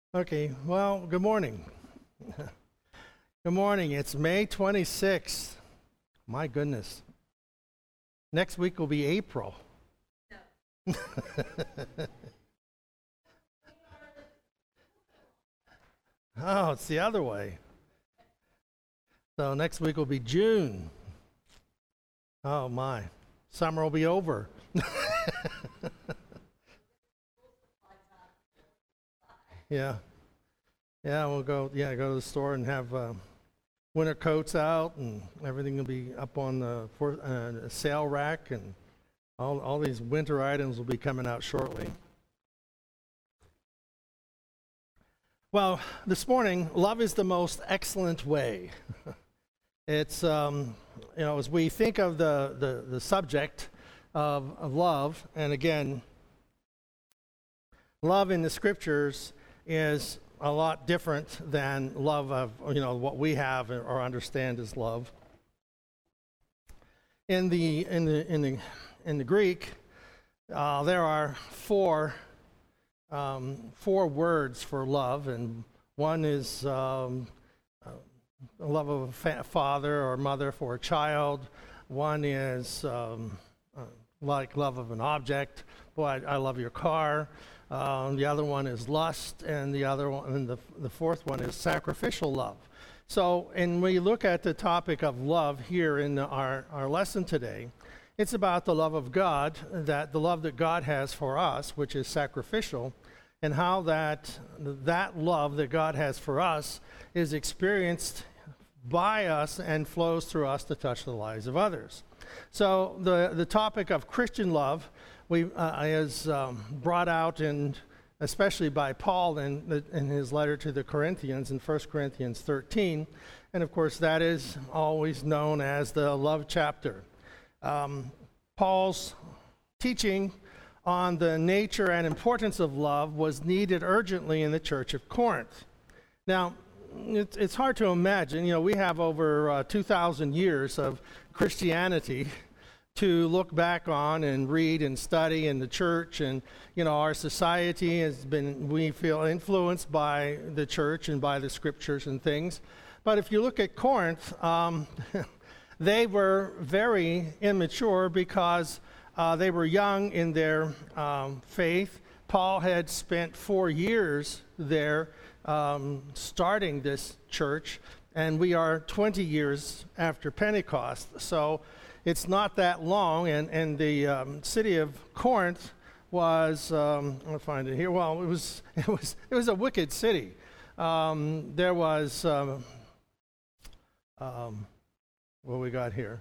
Okay, well, good morning. Good morning. It's May 26th. My goodness. Next week will be April. No. Oh, it's the other way. So next week will be June. Oh, my. Summer will be over. Yeah. Yeah, we'll go to the store and have winter coats out, and everything will be up on the sale rack, and all these winter items will be coming out shortly. Well, this morning, love is the most excellent way. It's, as we think of the subject of love, and again, love in the scriptures is a lot different than love of, what we have or understand as love. In the Greek, there are four words for love, and one is love of a father or mother for a child. One is like love of an object. Boy, I love your car. The other one is lust, and the fourth one is sacrificial love. So, and when we look at the topic of love here in our lesson today, it's about the love of God, the love that God has for us, which is sacrificial, and how that love that God has for us is experienced by us and flows through us to touch the lives of others. So the topic of Christian love is brought out, especially by Paul in his letter to the Corinthians in 1 Corinthians 13. And of course, that is always known as the love chapter. Paul's teaching on the nature and importance of love was needed urgently in the church of Corinth. Now, it's hard to imagine. We have over 2,000 years of Christianity to look back on and read and study in the church, and our society has been, we feel, influenced by the church and by the scriptures and things. But if you look at Corinth, they were very immature because they were young in their faith. Paul had spent 4 years there starting this church, and we are 20 years after Pentecost. So it's not that long, and the city of Corinth was, I'll find it here. Well, it was a wicked city. There was, what we got here?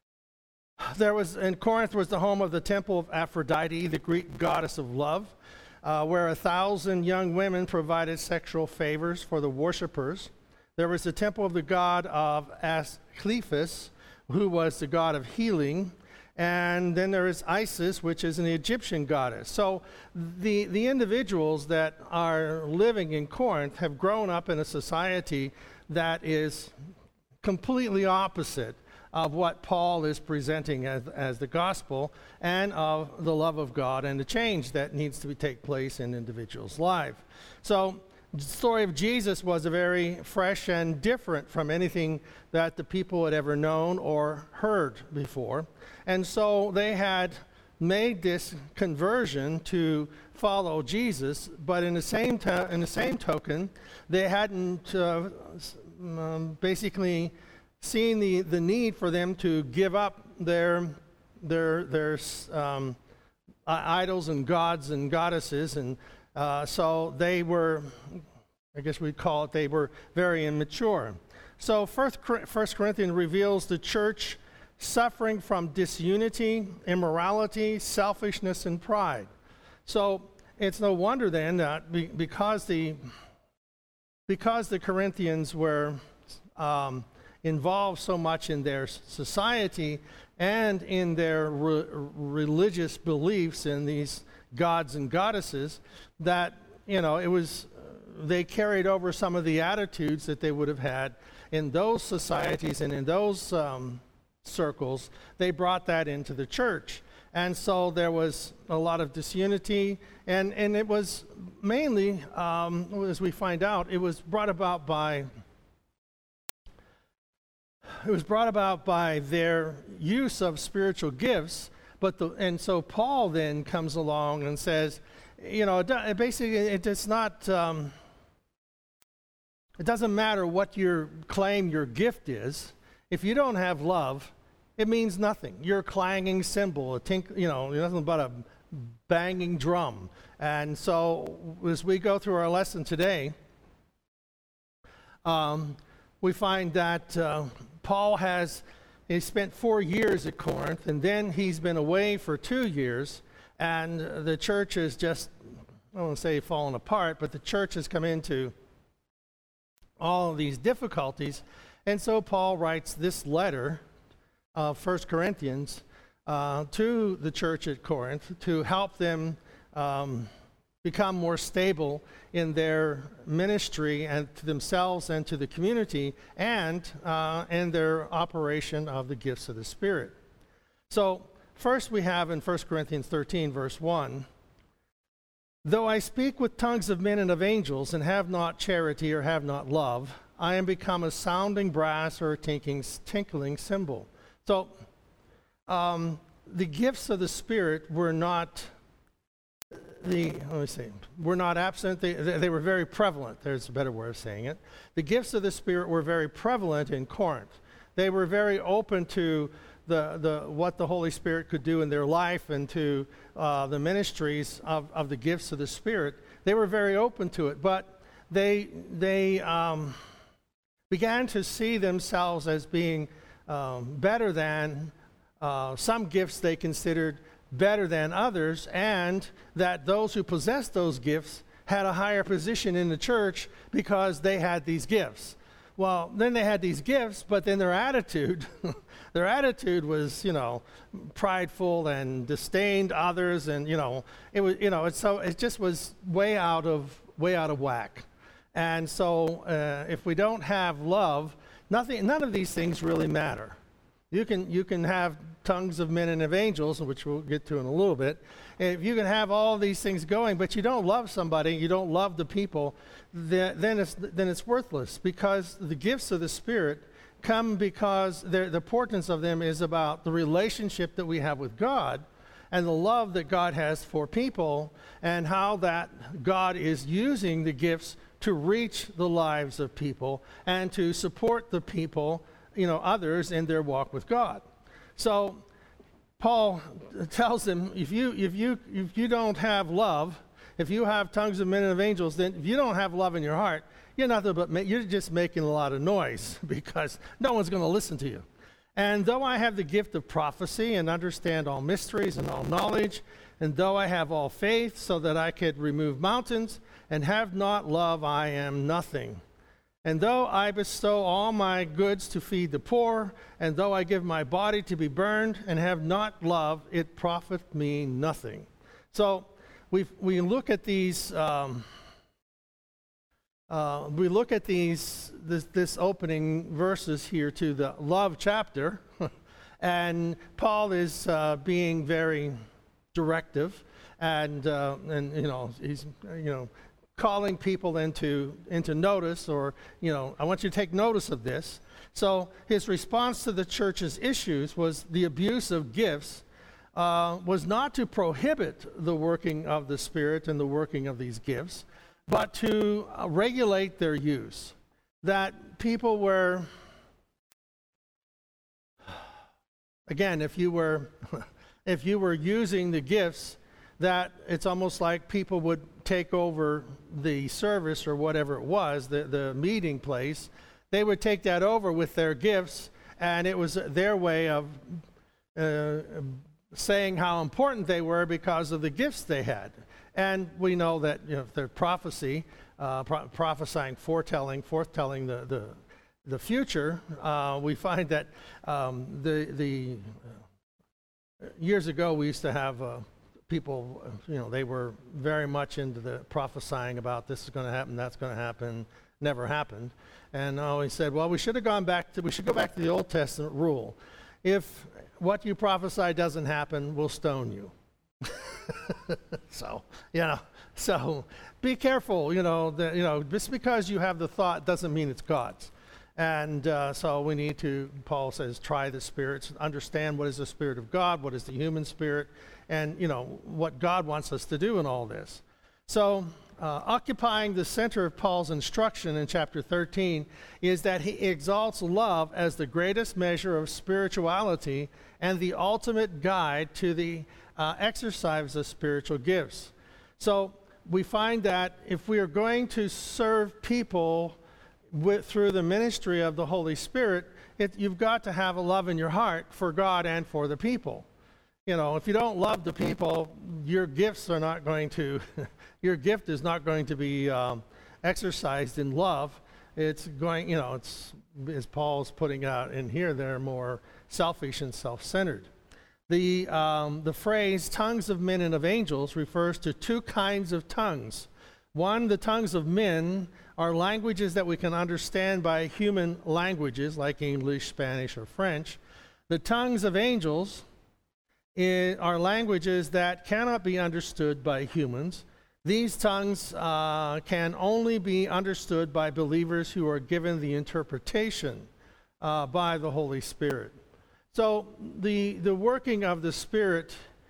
In Corinth was the home of the temple of Aphrodite, the Greek goddess of love, where 1,000 young women provided sexual favors for the worshipers. There was the temple of the god of Asclepius, who was the god of healing, and then there is Isis, which is an Egyptian goddess. So the individuals that are living in Corinth have grown up in a society that is completely opposite of what Paul is presenting as the gospel, and of the love of God and the change that needs to take place in individuals' life. So the story of Jesus was very fresh and different from anything that the people had ever known or heard before. And so they had made this conversion to follow Jesus, but in the same token, they hadn't basically seen the need for them to give up their idols and gods and goddesses, and so they were, I guess we'd call it, they were very immature. So 1 Corinthians reveals the church suffering from disunity, immorality, selfishness, and pride. So it's no wonder then that because the Corinthians were involved so much in their society and in their religious beliefs in these gods and goddesses, that they carried over some of the attitudes that they would have had in those societies and in those circles. They brought that into the church. And so there was a lot of disunity, and it was mainly, as we find out, it was brought about by their use of spiritual gifts. And so Paul then comes along and says, basically it does not. It doesn't matter what your claim your gift is. If you don't have love, it means nothing. You're a clanging cymbal, you're nothing but a banging drum. And so as we go through our lesson today, we find that Paul he spent 4 years at Corinth, and then he's been away for 2 years, and the church is just, I don't want to say fallen apart, but the church has come into all of these difficulties. And so Paul writes this letter of 1 Corinthians to the church at Corinth to help them become more stable in their ministry and to themselves and to the community, and in their operation of the gifts of the Spirit. So first we have in 1 Corinthians 13, verse 1, though I speak with tongues of men and of angels and have not charity or have not love, I am become a sounding brass or a tinkling cymbal. So the gifts of the Spirit were not absent. They were very prevalent. There's a better way of saying it. The gifts of the Spirit were very prevalent in Corinth. They were very open to what the Holy Spirit could do in their life and to the ministries of the gifts of the Spirit. They were very open to it, but they began to see themselves as being better than some gifts they considered better than others, and that those who possessed those gifts had a higher position in the church because they had these gifts. Well, then they had these gifts, but then their attitude was, prideful and disdained others, and it just was way out of whack. And so if we don't have love, none of these things really matter. You can have tongues of men and of angels, which we'll get to in a little bit. If you can have all these things going, but you don't love somebody, you don't love the people, then it's worthless, because the gifts of the Spirit come because the importance of them is about the relationship that we have with God and the love that God has for people, and how that God is using the gifts to reach the lives of people and to support the people, others in their walk with God. So Paul tells them, if you don't have love, if you have tongues of men and of angels, then if you don't have love in your heart, you're just making a lot of noise, because no one's going to listen to you. And though I have the gift of prophecy and understand all mysteries and all knowledge, and though I have all faith so that I could remove mountains, and have not love, I am nothing. And though I bestow all my goods to feed the poor, and though I give my body to be burned, and have not love, it profiteth me nothing. So we look at these. This opening verses here to the love chapter, and Paul is being very directive, and he's calling people into notice, or I want you to take notice of this. So his response to the church's issues was the abuse of gifts was not to prohibit the working of the Spirit and the working of these gifts, but to regulate their use. That people were, again, if you were using the gifts, that it's almost like people would take over the service or whatever it was, the meeting place. They would take that over with their gifts, and it was their way of saying how important they were because of the gifts they had. And we know that if they're prophecy, prophesying, foretelling the future, we find that the years ago we used to have people, they were very much into the prophesying about this is going to happen, that's going to happen, never happened. And always said, well, we should go back to the Old Testament rule. if what you prophesy doesn't happen, we'll stone you. So, so be careful, just because you have the thought doesn't mean it's God's. And so we need to, Paul says, try the spirits, understand what is the Spirit of God, what is the human spirit, and, what God wants us to do in all this. So occupying the center of Paul's instruction in chapter 13 is that he exalts love as the greatest measure of spirituality and the ultimate guide to the exercise of spiritual gifts. So we find that if we are going to serve people through the ministry of the Holy Spirit, you've got to have a love in your heart for God and for the people. If you don't love the people, your gifts are not going to, your gift is not going to be exercised in love. It's going, it's, as Paul's putting out in here, they're more selfish and self-centered. The phrase tongues of men and of angels refers to two kinds of tongues. One, the tongues of men are languages that we can understand by human languages like English, Spanish, or French. The tongues of angels are languages that cannot be understood by humans. These tongues can only be understood by believers who are given the interpretation by the Holy Spirit. So the working of the Spirit,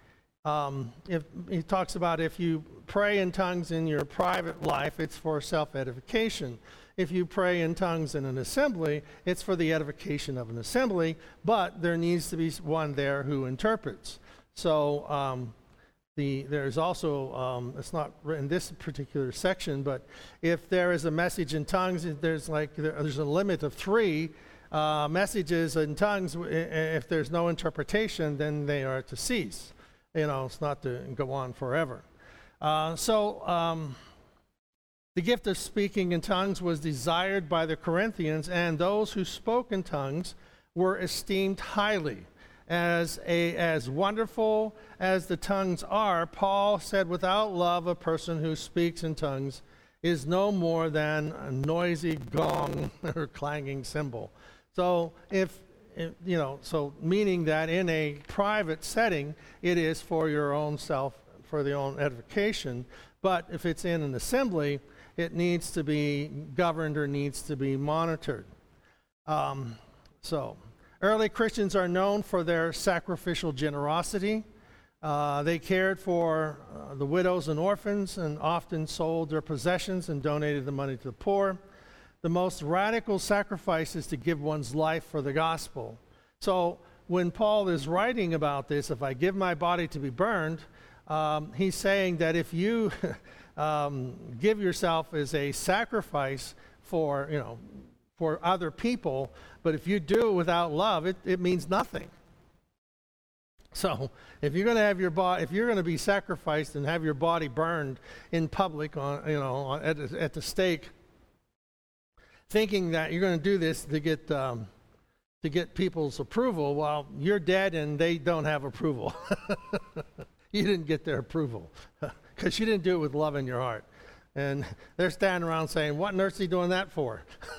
if he talks about if you pray in tongues in your private life, it's for self-edification. If you pray in tongues in an assembly, it's for the edification of an assembly, but there needs to be one there who interprets. So there's also, it's not in this particular section, but if there is a message in tongues, there's a limit of 3 messages in tongues. If there's no interpretation, then they are to cease. It's not to go on forever. The gift of speaking in tongues was desired by the Corinthians, and those who spoke in tongues were esteemed highly. As wonderful as the tongues are, Paul said, without love, a person who speaks in tongues is no more than a noisy gong or clanging cymbal. So meaning that in a private setting, it is for your own self, for the own edification. But if it's in an assembly, it needs to be governed or needs to be monitored. Early Christians are known for their sacrificial generosity. They cared for the widows and orphans and often sold their possessions and donated the money to the poor. The most radical sacrifice is to give one's life for the gospel. So when Paul is writing about this, if I give my body to be burned, he's saying that if you give yourself as a sacrifice for other people, but if you do it without love, it means nothing. So if you're going to have if you're going to be sacrificed and have your body burned in public at the stake, thinking that you're going to do this to get people's approval, well, you're dead and they don't have approval. You didn't get their approval because you didn't do it with love in your heart. And they're standing around saying, what on earth is he doing that for?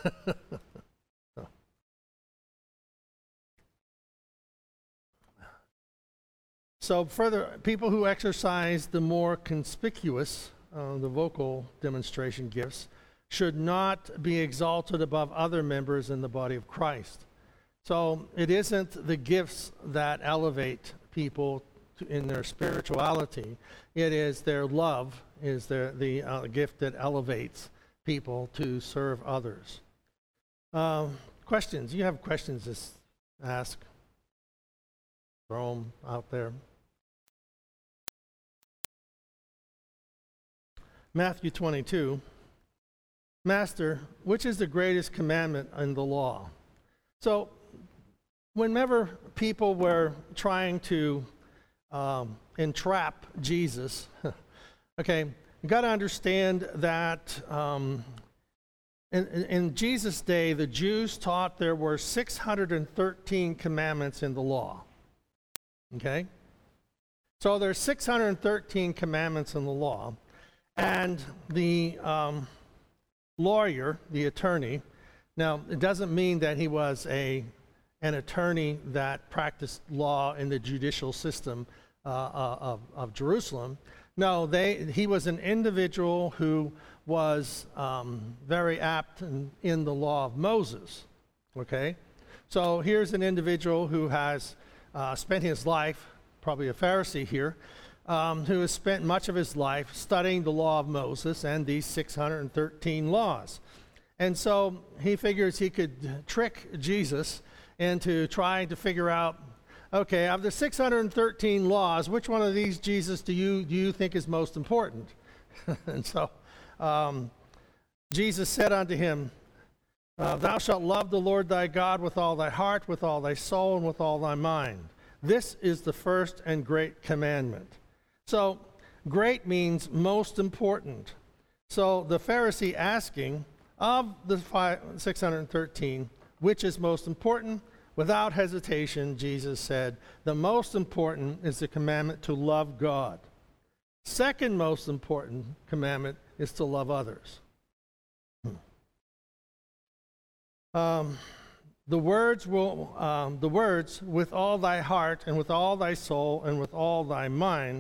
So further, people who exercise the more conspicuous, the vocal demonstration gifts, should not be exalted above other members in the body of Christ. So it isn't the gifts that elevate people in their spirituality. It is their love is the gift that elevates people to serve others. Questions? You have questions, just ask. Throw them out there. Matthew 22. Master, which is the greatest commandment in the law? So whenever people were trying to entrap Jesus, okay, you got to understand that in Jesus' day, the Jews taught there were 613 commandments in the law. Okay? So there's 613 commandments in the law, and the lawyer, the attorney, now it doesn't mean that he was a an attorney that practiced law in the judicial system of Jerusalem. No, he was an individual who was very apt in the law of Moses. Okay? So here's an individual who has spent his life, probably a Pharisee here, who has spent much of his life studying the law of Moses and these 613 laws. And so he figures he could trick Jesus into trying to figure out, okay, of the 613 laws, which one of these, Jesus, do you think is most important? And so Jesus said unto him, thou shalt love the Lord thy God with all thy heart, with all thy soul, and with all thy mind. This is the first and great commandment. So, great means most important. So, the Pharisee asking, of the 613, which is most important? Without hesitation, Jesus said, the most important is the commandment to love God. Second most important commandment is to love others. The words with all thy heart and with all thy soul and with all thy mind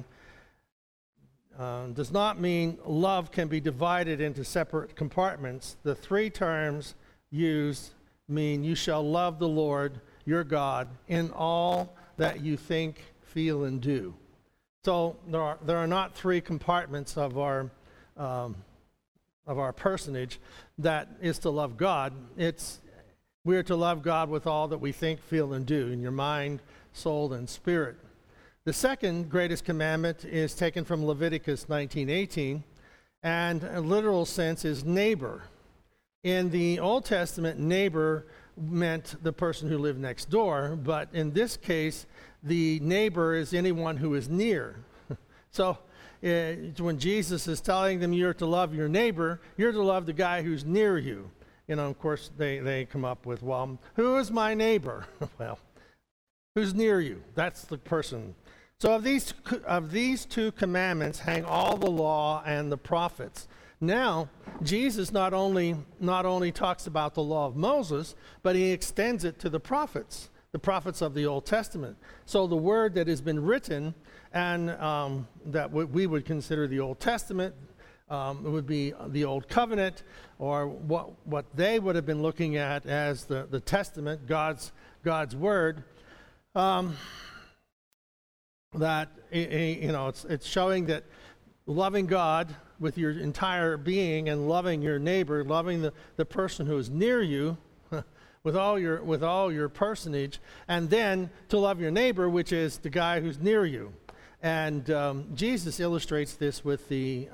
does not mean love can be divided into separate compartments. The three terms used mean you shall love the Lord your God in all that you think, feel, and do. So there are not three compartments of our personage that is to love God. We are to love God with all that we think, feel, and do, in your mind, soul, and spirit. The second greatest commandment is taken from Leviticus 19:18, and a literal sense is neighbor. In the Old Testament, neighbor meant the person who lived next door, but in this case, the neighbor is anyone who is near. So when Jesus is telling them you're to love your neighbor, you're to love the guy who's near you. You know, of course, they come up with, well, who is my neighbor? Well, who's near you? That's the person. So of these two commandments hang all the law and the prophets. Now, Jesus not only talks about the law of Moses, but he extends it to the prophets of the Old Testament. So the word that has been written and that we would consider the Old Testament, it would be the Old Covenant, or what they would have been looking at as the Testament, God's word. That it's showing that loving God with your entire being and loving your neighbor, loving the person who is near you with all your personage, and then to love your neighbor, which is the guy who's near you. And Jesus illustrates this with the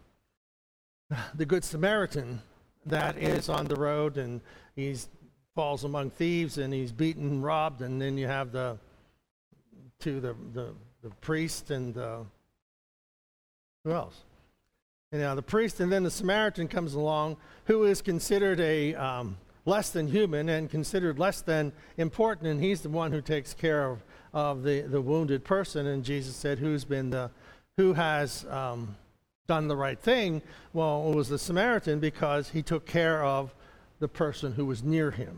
Good Samaritan that is on the road, and he falls among thieves, and he's beaten and robbed, and then you have the priest and who else? And the priest, and then the Samaritan comes along, who is considered a less than human and considered less than important, and he's the one who takes care of the wounded person. And Jesus said, who has done the right thing? Well, it was the Samaritan, because he took care of the person who was near him.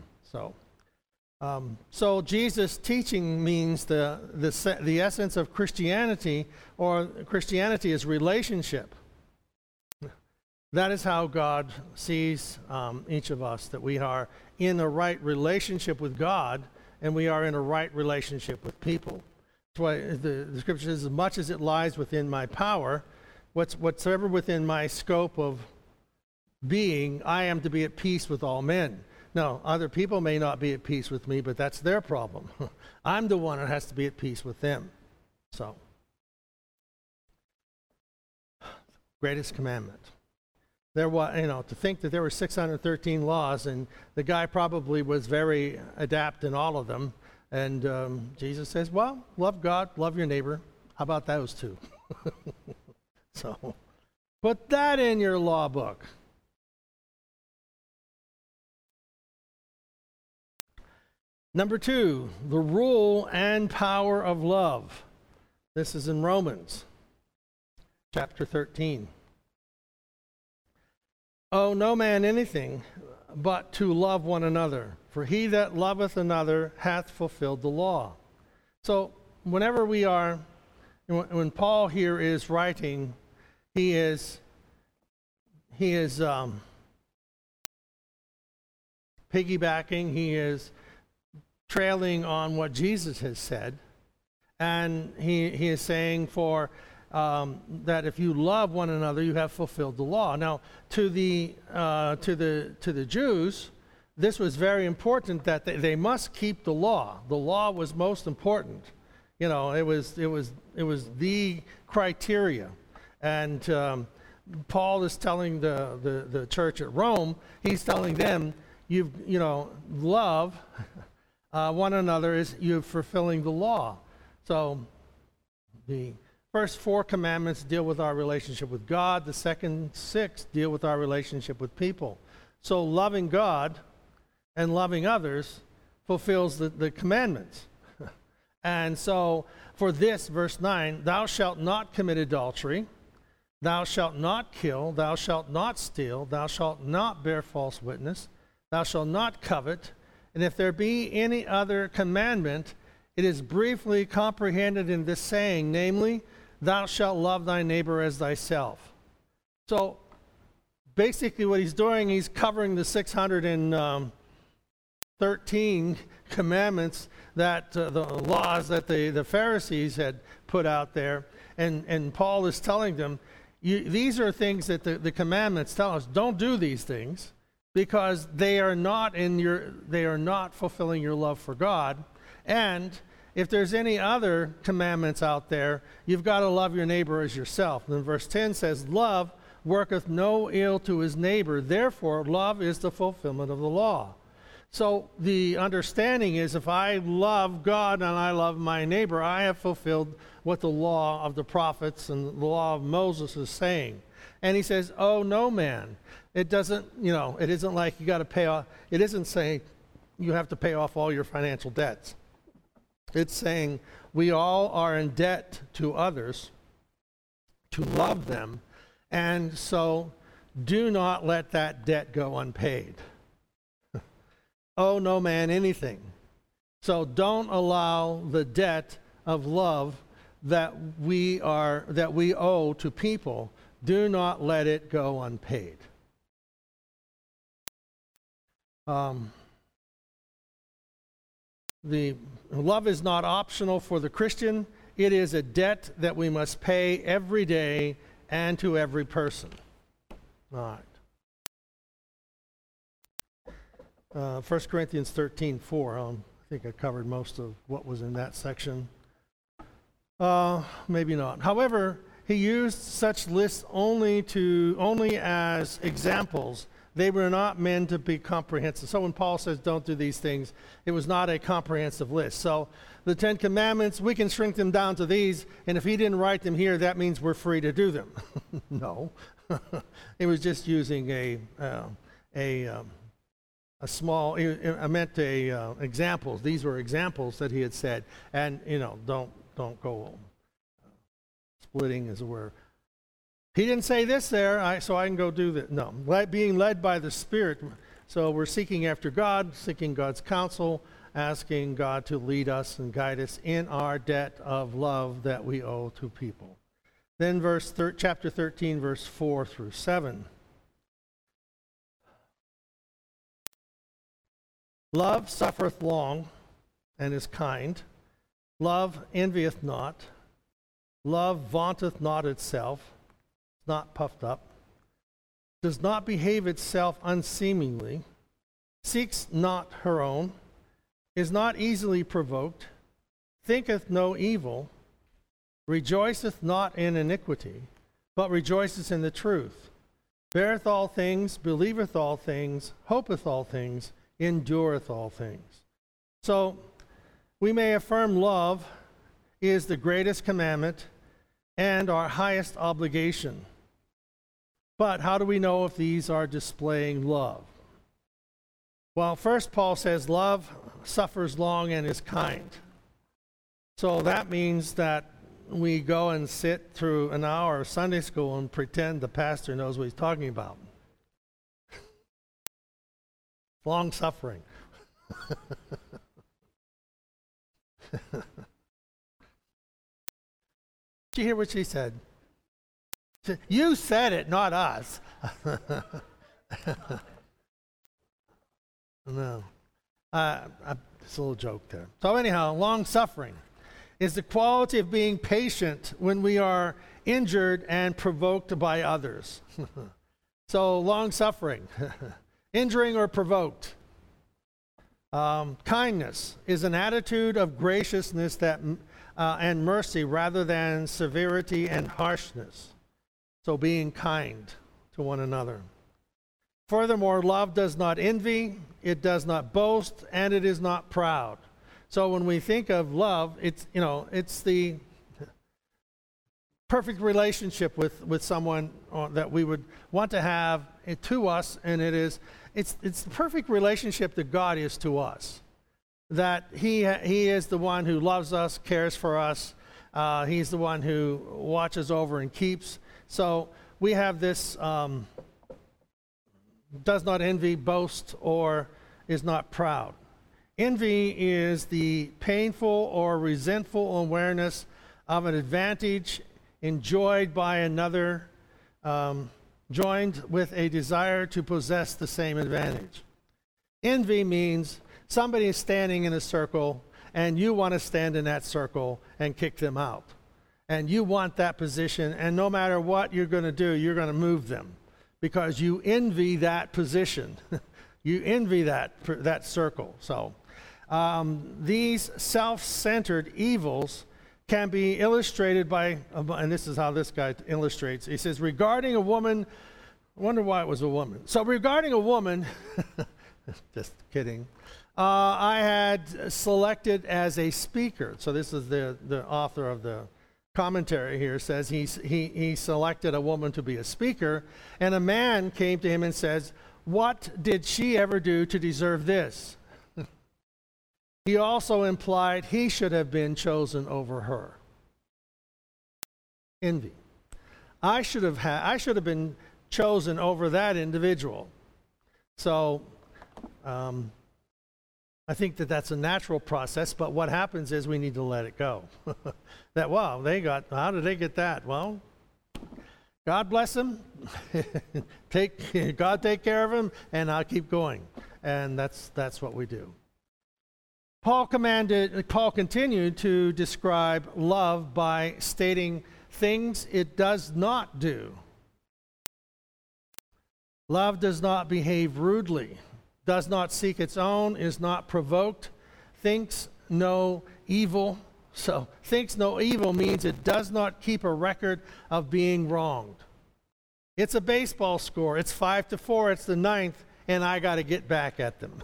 So Jesus' teaching means the essence of Christianity, or Christianity is relationship. That is how God sees each of us, that we are in a right relationship with God, and we are in a right relationship with people. That's why the scripture says, as much as it lies within my power, whatsoever within my scope of being, I am to be at peace with all men. No, other people may not be at peace with me, but that's their problem. I'm the one that has to be at peace with them. So, greatest commandment. There was, to think that there were 613 laws, and the guy probably was very adept in all of them. And Jesus says, well, love God, love your neighbor. How about those two? So, put that in your law book. Number 2, the rule and power of love. This is in Romans chapter 13. Owe no man anything but to love one another, For he that loveth another hath fulfilled the law. So whenever we are, when Paul here is writing, he is piggybacking, he is trailing on what Jesus has said, and he is saying that if you love one another, you have fulfilled the law. Now, to the Jews, this was very important that they must keep the law. The law was most important. You know, it was the criteria, and Paul is telling the church at Rome, he's telling them, love one another is you're fulfilling the law. So the first 4 commandments deal with our relationship with God. The second 6 deal with our relationship with people. So loving God and loving others fulfills the commandments. And so for this, verse 9, thou shalt not commit adultery, thou shalt not kill, thou shalt not steal, thou shalt not bear false witness, thou shalt not covet, and if there be any other commandment, it is briefly comprehended in this saying, namely, thou shalt love thy neighbor as thyself. So basically what he's doing, he's covering the 613 commandments that the laws that the Pharisees had put out there, and Paul is telling them, these are things that the commandments tell us, don't do these things, because they are not fulfilling your love for God. And if there's any other commandments out there, you've got to love your neighbor as yourself. And then verse 10 says, love worketh no ill to his neighbor, therefore love is the fulfillment of the law. So the understanding is, if I love God and I love my neighbor, I have fulfilled what the law of the prophets and the law of Moses is saying. And he says, oh, no, man. It doesn't, it isn't like you got to pay off. It isn't saying you have to pay off all your financial debts. It's saying we all are in debt to others to love them. And so do not let that debt go unpaid. Oh, no man, anything. So don't allow the debt of love that we owe to people, do not let it go unpaid. The love is not optional for the Christian. It is a debt that we must pay every day and to every person. All right. 1 Corinthians 13:4. I think I covered most of what was in that section. Maybe not. However, he used such lists only as examples. They were not meant to be comprehensive. So when Paul says don't do these things, it was not a comprehensive list. So the 10 Commandments, we can shrink them down to these, and if he didn't write them here, that means we're free to do them. No. It was just using examples. These were examples that he had said, and don't go splitting, as it were. He didn't say this there, so I can go do that. No, being led by the Spirit. So we're seeking after God, seeking God's counsel, asking God to lead us and guide us in our debt of love that we owe to people. Then chapter 13, verse 4 through 7. Love suffereth long and is kind. Love envieth not. Love vaunteth not itself, not puffed up, does not behave itself unseemingly, seeks not her own, is not easily provoked, thinketh no evil, rejoiceth not in iniquity, but rejoiceth in the truth, beareth all things, believeth all things, hopeth all things, endureth all things. So we may affirm love is the greatest commandment and our highest obligation. But how do we know if these are displaying love? Well, first Paul says love suffers long and is kind. So that means that we go and sit through an hour of Sunday school and pretend the pastor knows what he's talking about. Long suffering. Did you hear what she said? You said it, not us. No. It's a little joke there. So anyhow, long-suffering is the quality of being patient when we are injured and provoked by others. So long-suffering, injuring or provoked. Kindness is an attitude of graciousness and mercy rather than severity and harshness. So being kind to one another. Furthermore, love does not envy, it does not boast, and it is not proud. So when we think of love, it's the perfect relationship with someone that we would want to have to us, and it's the perfect relationship that God is to us. That He is the one who loves us, cares for us. He's the one who watches over and keeps. So we have this does not envy, boast, or is not proud. Envy is the painful or resentful awareness of an advantage enjoyed by another, joined with a desire to possess the same advantage. Envy means somebody is standing in a circle and you want to stand in that circle and kick them out. And you want that position, and no matter what you're going to do, you're going to move them because you envy that position. You envy that circle. So these self-centered evils can be illustrated by, and this is how this guy illustrates. He says, regarding a woman, I wonder why it was a woman. So regarding a woman, just kidding, I had selected as a speaker. So this is the author of the commentary here, says he selected a woman to be a speaker, and a man came to him and says, what did she ever do to deserve this? He also implied he should have been chosen over her. Envy. I should have been chosen over that individual. So I think that's a natural process, but what happens is we need to let it go. How did they get that? Well, God bless them. God take care of them, and I'll keep going. And that's what we do. Paul continued to describe love by stating things it does not do. Love does not behave rudely, does not seek its own, is not provoked, thinks no evil. So, thinks no evil means it does not keep a record of being wronged. It's a baseball score. It's 5-4. It's the ninth, and I got to get back at them.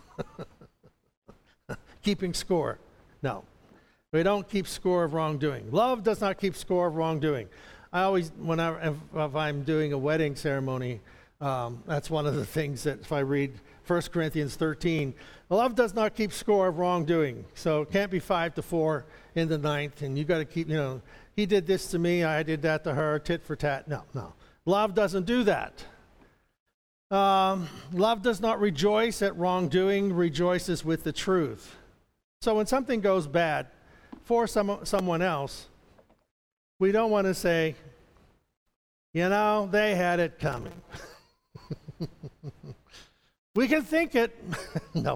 Keeping score. No. We don't keep score of wrongdoing. Love does not keep score of wrongdoing. I always, if I'm doing a wedding ceremony, that's one of the things that if I read 1 Corinthians 13, love does not keep score of wrongdoing. So it can't be 5-4 in the ninth, and you got to keep, he did this to me, I did that to her, tit for tat. No. Love doesn't do that. Love does not rejoice at wrongdoing, rejoices with the truth. So when something goes bad for someone else, we don't want to say, they had it coming. We can think it. No.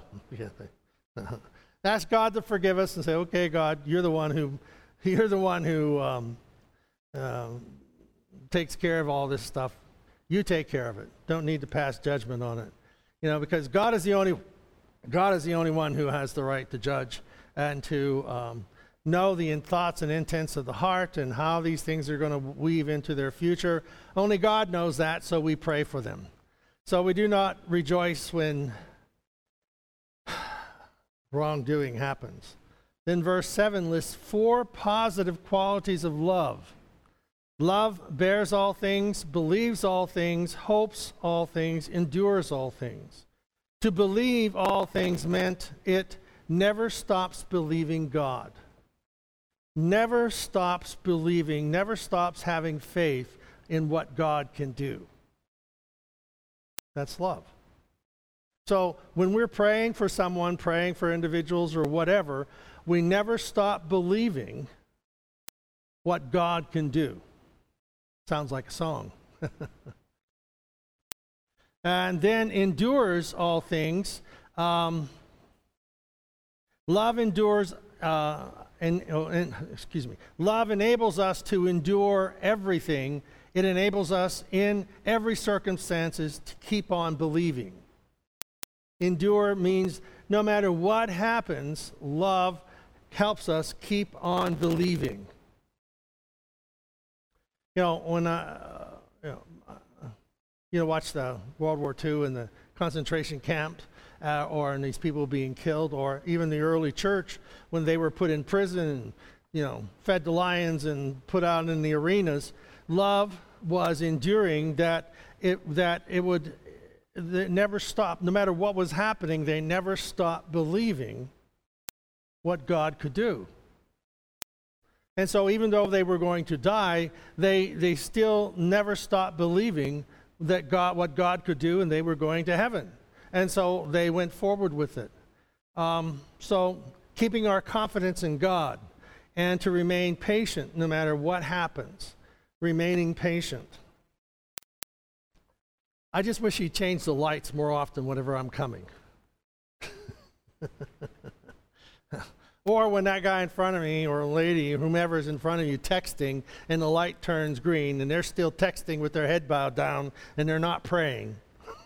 Ask God to forgive us and say, okay, God, you're the one who takes care of all this stuff. You take care of it. Don't need to pass judgment on it. Because God is the only one who has the right to judge and to know the thoughts and intents of the heart and how these things are going to weave into their future. Only God knows that, so we pray for them. So we do not rejoice when wrongdoing happens. Then verse 7 lists 4 positive qualities of love. Love bears all things, believes all things, hopes all things, endures all things. To believe all things meant it never stops believing God. Never stops believing, never stops having faith in what God can do. That's love. So when we're praying for someone, praying for individuals or whatever, we never stop believing what God can do. Sounds like a song. And then endures all things. Love endures, love enables us to endure everything. It enables us in every circumstances to keep on believing. Endure means no matter what happens, love helps us keep on believing. When I watch the World War II and the concentration camps, or these people being killed, or even the early church when they were put in prison and fed to lions and put out in the arenas, love was enduring. That it never stopped. No matter what was happening, they never stopped believing what God could do. And so even though they were going to die, they still never stopped believing that what God could do, and they were going to heaven. And so they went forward with it. So keeping our confidence in God and to remain patient no matter what happens. Remaining patient. I just wish he'd change the lights more often whenever I'm coming. Or when that guy in front of me, or a lady, or whomever's in front of you texting, and the light turns green, and they're still texting with their head bowed down, and they're not praying.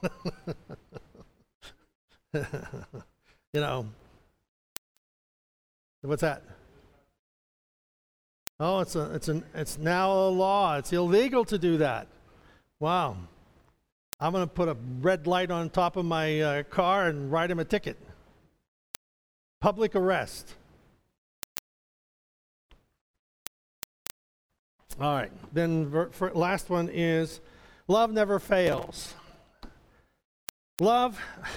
What's that? Oh, it's now a law. It's illegal to do that. Wow. I'm going to put a red light on top of my car and write him a ticket. Public arrest. All right. Then last one is love never fails. Love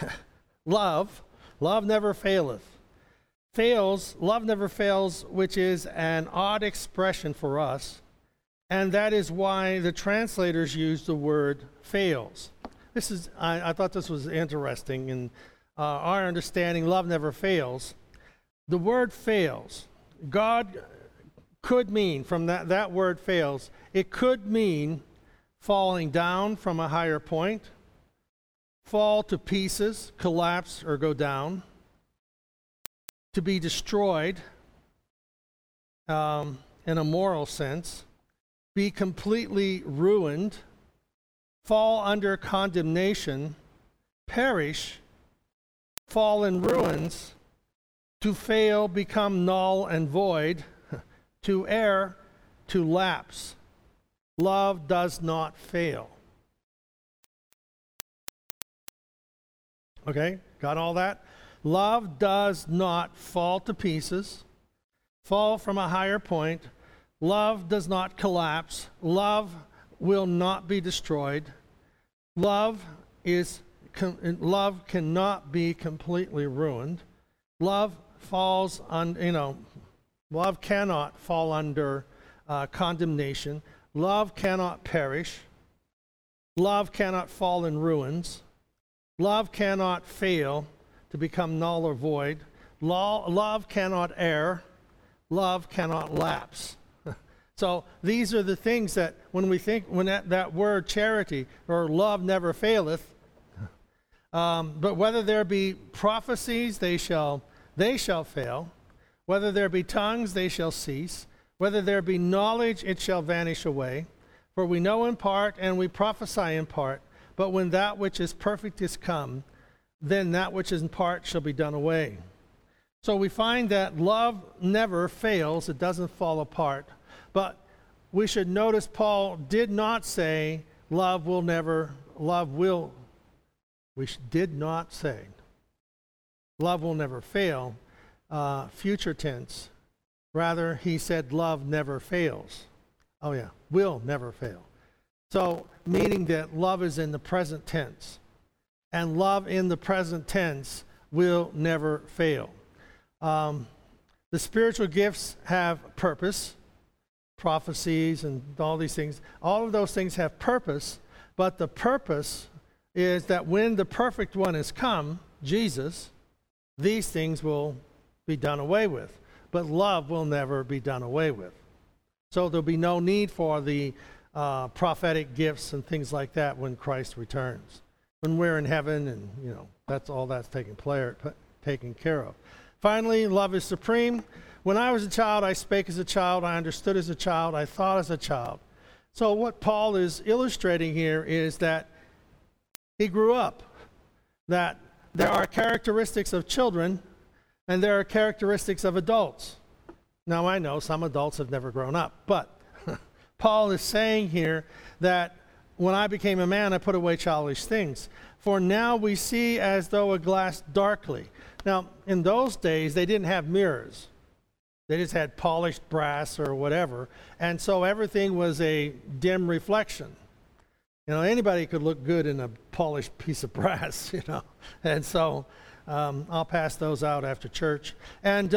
never faileth. Love never fails, which is an odd expression for us, and that is why the translators use the word fails. I thought this was interesting in our understanding. Love never fails. The word fails, God could mean, from that word fails, it could mean falling down from a higher point, fall to pieces, collapse, or go down, to be destroyed in a moral sense, be completely ruined, fall under condemnation, perish, fall in ruins, to fail, become null and void, to err, to lapse. Love does not fail. Okay, got all that? Love does not fall to pieces, fall from a higher point. Love does not collapse. Love will not be destroyed. Love cannot be completely ruined. Love falls on, love cannot fall under condemnation. Love cannot perish. Love cannot fall in ruins. Love cannot fail to become null or void. Love cannot err. Love cannot lapse. So these are the things that when that word charity or love never faileth, but whether there be prophecies, they shall fail. Whether there be tongues, they shall cease. Whether there be knowledge, it shall vanish away. For we know in part, and we prophesy in part. But when that which is perfect is come, then that which is in part shall be done away. So we find that love never fails. It doesn't fall apart. But we should notice Paul did not say did not say love will never fail, future tense. Rather, he said love never fails. Oh yeah, will never fail. So, meaning that love is in the present tense. And love in the present tense will never fail. The spiritual gifts have purpose, prophecies and all these things. All of those things have purpose, but the purpose is that when the perfect one is come, Jesus, these things will be done away with. But love will never be done away with. So there'll be no need for the prophetic gifts and things like that when Christ returns. When we're in heaven and, that's all that's taken care of. Finally, love is supreme. When I was a child, I spake as a child, I understood as a child, I thought as a child. So what Paul is illustrating here is that he grew up, that there are characteristics of children and there are characteristics of adults. Now I know some adults have never grown up, but Paul is saying here that when I became a man, I put away childish things. For now we see as though a glass darkly. Now, in those days, they didn't have mirrors. They just had polished brass or whatever. And so everything was a dim reflection. Anybody could look good in a polished piece of brass, And so I'll pass those out after church. And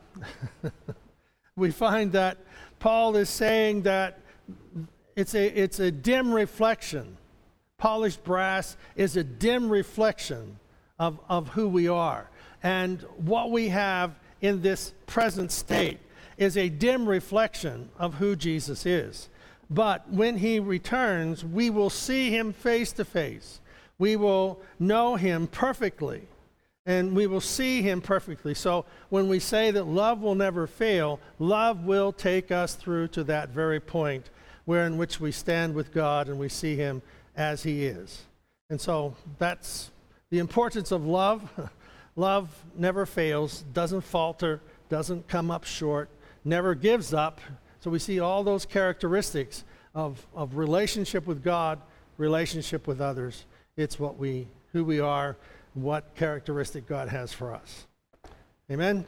we find that Paul is saying that it's a dim reflection. Polished brass is a dim reflection of who we are. And what we have in this present state is a dim reflection of who Jesus is. But when he returns, we will see him face to face. We will know him perfectly. And we will see him perfectly. So when we say that love will never fail, love will take us through to that very point where in which we stand with God and we see him as he is. And so that's the importance of love. Love never fails, doesn't falter, doesn't come up short, never gives up. So we see all those characteristics of relationship with God, relationship with others. It's who we are, what characteristic God has for us. Amen?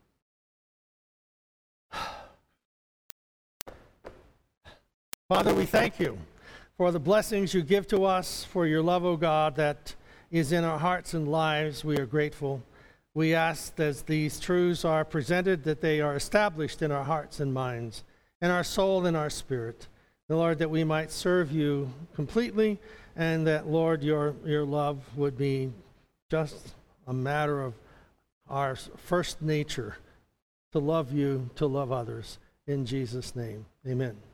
Father, we thank you for the blessings you give to us, for your love, O God, that is in our hearts and lives. We are grateful. We ask as these truths are presented that they are established in our hearts and minds, in our soul and our spirit. The Lord, that we might serve you completely, and that, Lord, your love would be just a matter of our first nature, to love you, to love others. In Jesus' name, amen.